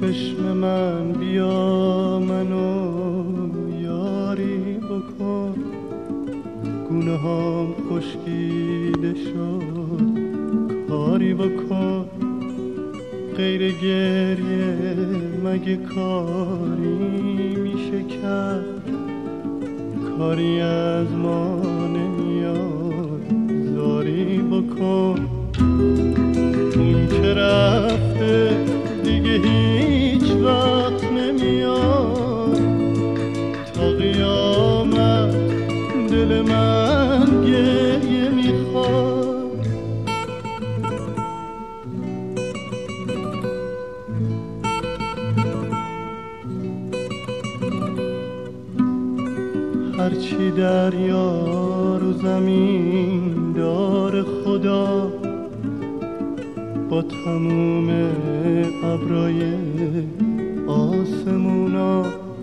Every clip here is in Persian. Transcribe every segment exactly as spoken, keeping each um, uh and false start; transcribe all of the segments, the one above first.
چشم من بیا منو یاری بکن، گونه هام خشکیده شد کاری بکن، غیر گریه مگه کاری میشه کرد، کاری از ما نمیاد زاری بکن. اون که رفته دیگه هیچ وقت نمیاد، تا قیامت دل من گریه میخواد. هرچی دریا رو زمین دار خدا، با تموم ابرای آسمونا،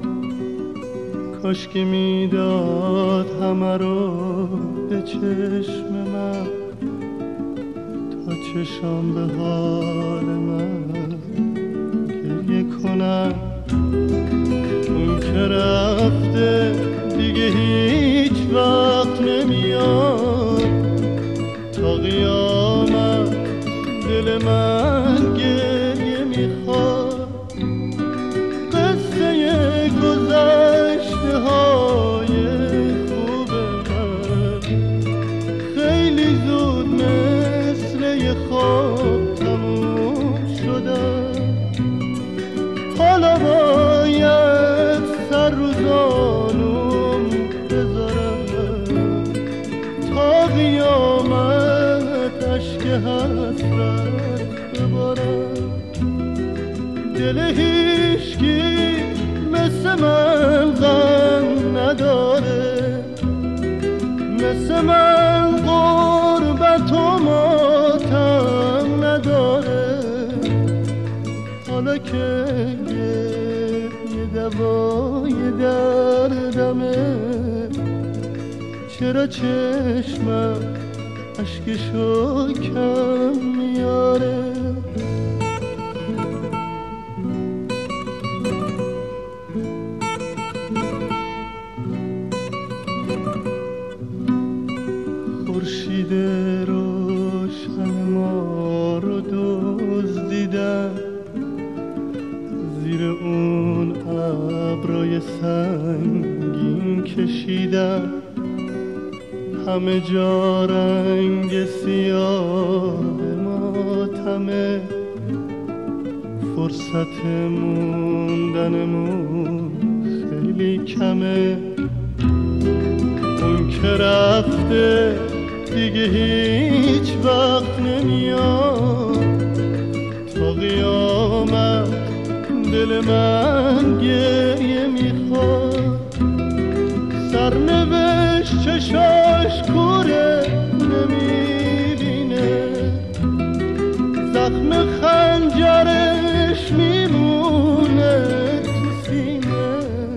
کاش که میداد همه رو به چشم من، تا چشم به حال من گریه کنم. اون که رفته دیگه هیچ وقت نمیاد، تا قیامت دل من گریه میخواد. قصه گذشته های خوب من خیلی زود مثل یه خواب تموم شدن، حالا باید سر رو زانوم بذارم، تا قیامت اشک حسرت ببارم. دل هیچکی مثل من غم نداره، مثل من غربت و ماتم نداره. حالا که یه دوای دردمه، چرا چشمم اشکشو کم میاره؟ خورشید روشن ما رو دزدیدن، زیر اون ابرای سنگین کشیدن، همه جا رنگ سیاه ماتمه، فرصت موندنمون خیلی کمه. اون که رفته دیگه هیچ وقت نمیاد، تا قیامت دل من گریه میخواد. سرنوشت چشاش کوره نمیبینه، زخم خنجرش میمونه تو سینه،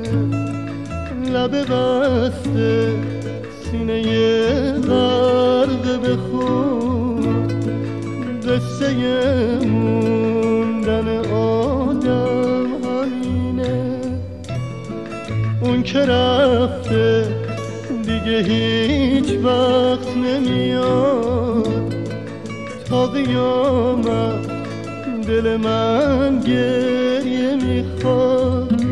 لب بسته سینه غرق به خون، قصه موندن آدم همینه. اون که رفته دیگه هیچ وقت نمیاد، تا قیامت دل من گریه میخواد.